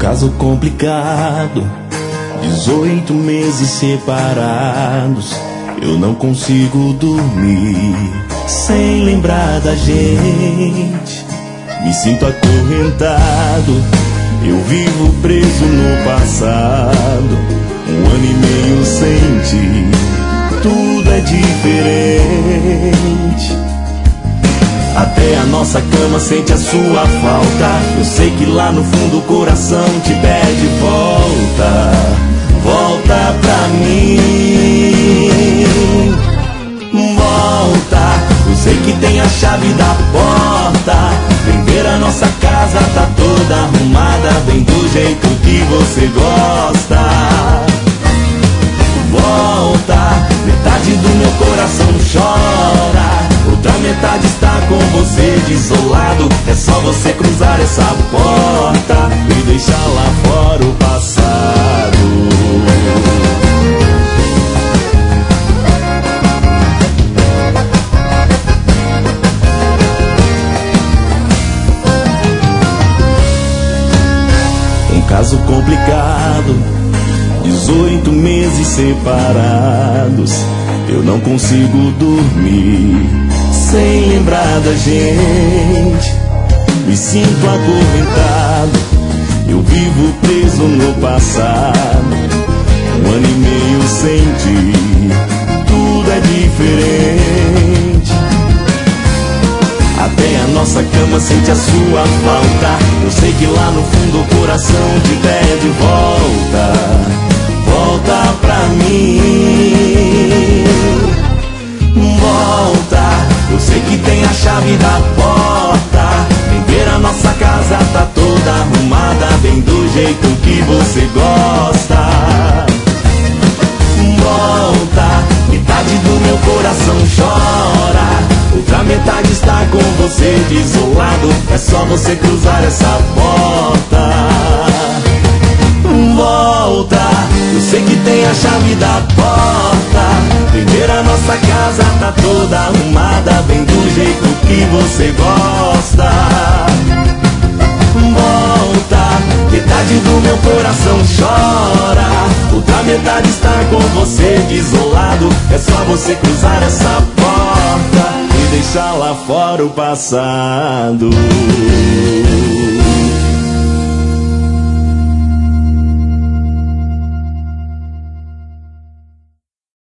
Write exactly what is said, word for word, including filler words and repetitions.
caso complicado, dezoito meses separados. Eu não consigo dormir sem lembrar da gente. Me sinto acorrentado, eu vivo preso no passado. Um ano e meio sem ti, tudo é diferente. Até a nossa cama sente a sua falta. Eu sei que lá no fundo o coração te pede volta. Volta pra mim. Volta. Eu sei que tem a chave da porta. Vem ver a nossa casa, tá toda arrumada, bem do jeito que você gosta. Volta. Metade do meu coração chora, outra metade está com você desolado. É só você cruzar essa porta e deixar lá fora o passado. Um caso complicado, dezoito meses separados. Eu não consigo dormir sem lembrar da gente. Me sinto acorrentado, eu vivo preso no passado. Um ano e meio sem ti, tudo é diferente. Até a nossa cama sente a sua falta. Eu sei que lá no fundo o coração te pede volta. Volta pra mim. Volta. Eu sei que tem a chave da porta. Vem ver a nossa casa, tá toda arrumada, bem do jeito que você gosta. Volta. Metade do meu coração chora, outra metade está com você desolado. É só você cruzar essa porta. Volta. Eu sei que tem a chave da porta. Vem ver a nossa casa, tá toda arrumada, bem do jeito que você gosta. Volta. Metade do meu coração chora, outra metade está com você desolado. É só você cruzar essa porta e deixar lá fora o passado.